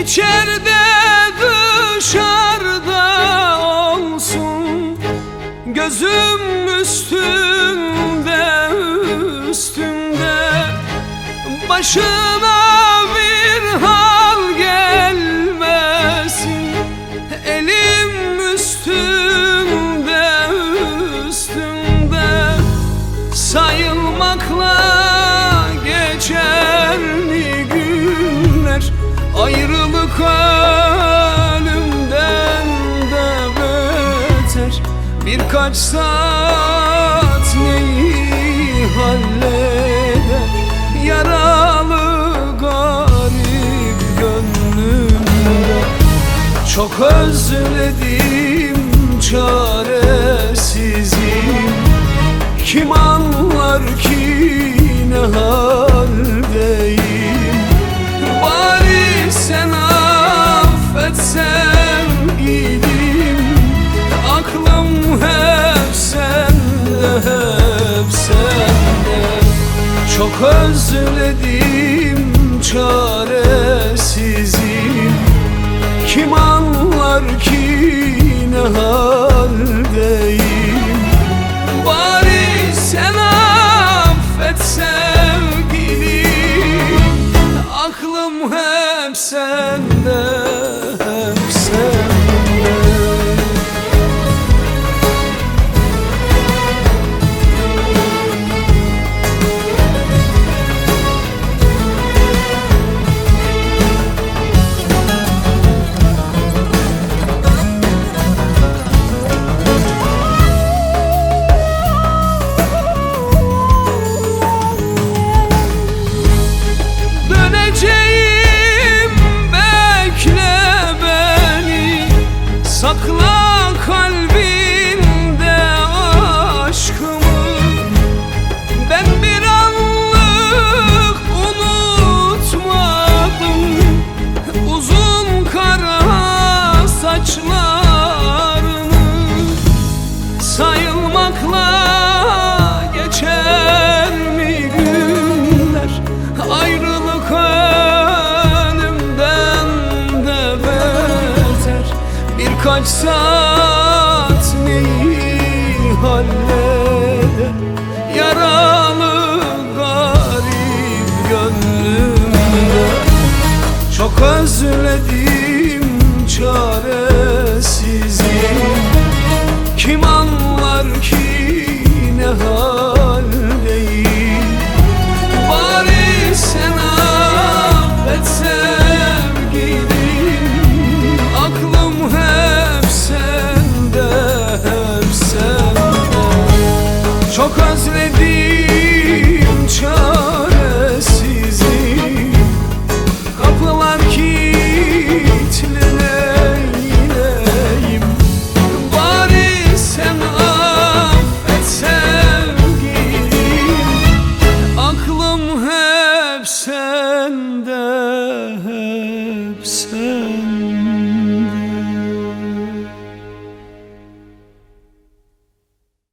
İçeride dışarıda olsun, gözüm üstünde üstünde. Başına bir hal gelmesin, elim üstünde üstünde. Sayılmakla geçer mi günler, ayrılık ölümden de beter. Birkaç saat neyi halleder, yaralı garip gönlümde. Çok özledim, çaresizim, kim anlar ki ne haldeyim. Bari sen affet sevgilim, aklım hep sende, hep sende. Çok özledim, çaresizim, kim anlar ki ne haldeyim. Bari sen affet sevgilim, aklım hep sende, hep sende. Sakla kalbinde aşkımı, ben bir anlık unutmadım uzun kara saçlarını. Sayılmakla geçer mi günler, ayrılık ölümden de beter. Birkaç saat neyi halleder, yaralı garip gönlümde. Çok özledim, çaresizim, kim anlar ki ne hal.